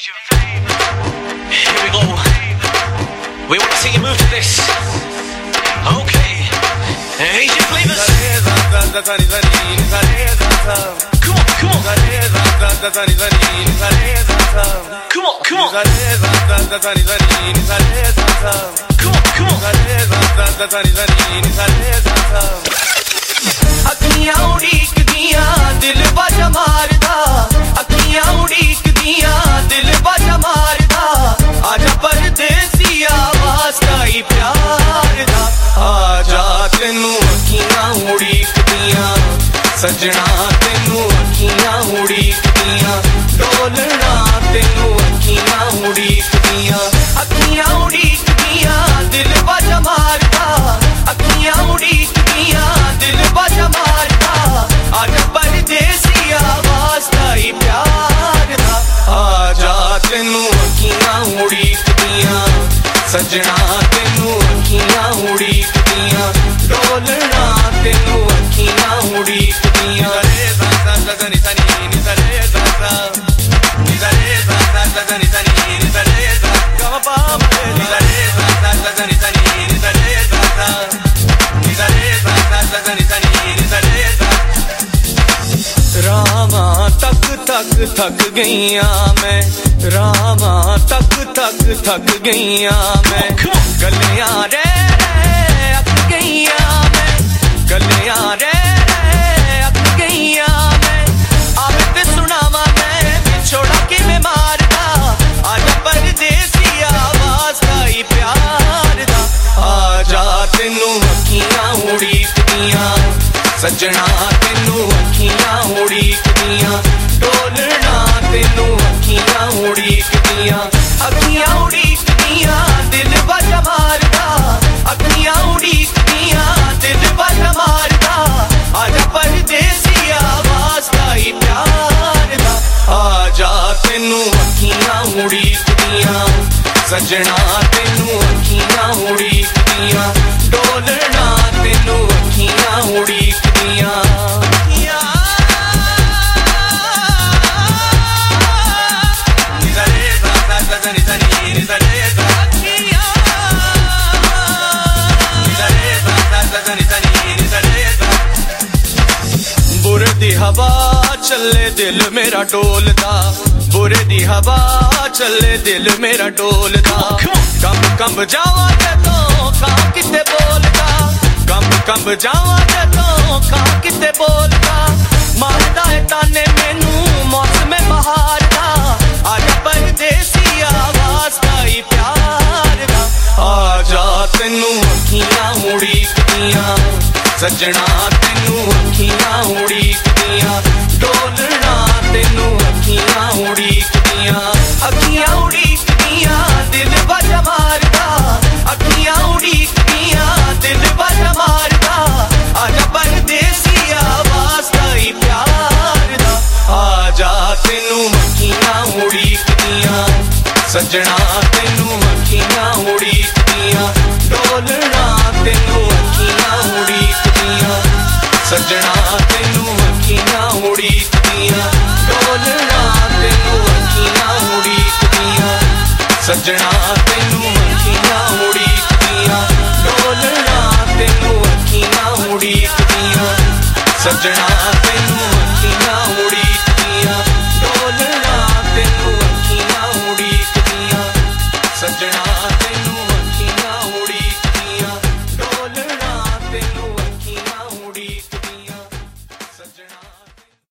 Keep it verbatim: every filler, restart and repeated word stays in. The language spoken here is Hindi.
Here we go. We want to see you move to this. Okay. Asian flavors. Come on, come on. Come on, come on. Come on, come on. अखियां उड़ीक दिया दिल बाजा मारदा अखियां उड़ीक दिया दिल बाजा मारदा आजा परदेसिया वास्ता ही प्यार दा आजा तेनू अखियां उड़ीक दिया सजना तेनू अखियां उड़ीक दिया डोलना तेनू अखियां उड़ीक दिया अखियां उड़ीक दिया दिल बाजा मारदा अखियां उड़ीक दिया दिल बाजा मारदा आजा परदेसिया वास्ता ही प्यार दा आजा तेनू अखियां उड़ीक दिया सजना तेनू अखियां उड़ीक दिया डोलना तेनू अखियां उड़ीक दिया रे सा सा सा नि सा नि सा रे सा सा नि सा रे सा सा सा नि सा नि सा रे सा गा पा मा नि सा रे सा सा नि सा नि सा रे सा सा नि सा रे सा सा नि सा नि सा रे सा रामा तक तक थक गईया मैं रामा तक तक थक गईया मैं गलियां रे रे अक गईया मैं गलियां रे रे अक गईया मैं आवे ते सुनावा मैं बिछोड़ा कि मैं मारदा आजा परदेसिया वास्ता ही प्यार दा आजा तेनू अखियां उड़ीक दिया सजना तेनू अखियां उड़ीक दिया डोलना तेनू अखियां उड़ीक दिया अखियां उड़ीक दिया दिल बाजा मारदा अखियां उड़ीक दिया दिल बाजा मारदा आजा परदेसिया वास्ता ही प्यार दा आजा तेनू अखियां उड़ीक दिया सजना तेनू अखियां उड़ीक दिया डोलना तेनू अखियां उड़ीक दिया बुरे दी हवा चले दिल मेरा डोलदा बुरे दी हवा चले दिल मेरा डोलदा कंब कंब जावा जदों खां किते बोलदा कंब कंब जावा जदों खां किते बोलदा मारदा है ताने मैनू मौसम बहार दा आजा परदेसिया वास्ता ही प्यार दा आजा तेनू अखियां उड़ीक दिया सजना तेनू अखियां उड़ीक दिया डोलना तेनू अखियां उड़ीक दिया अखियां उड़ीक दिया दिल बाजा मारदा अखियां उड़ीक दिया दिल बाजा मारदा आजा परदेसिया वास्ता ही प्यार दा आजा तेनू अखियां उड़ीक दिया सजना तेनू अखियां उड़ीक दिया डोलना तेनू अखियां उड़ीक दिया सजना तेनू अखियां उड़ीक दिया डोलना तेनू अखियां उड़ीक दिया सजना तेनू अखियां उड़ीक दिया डोलना तेनू अखियां उड़ीक दिया सजना तेनू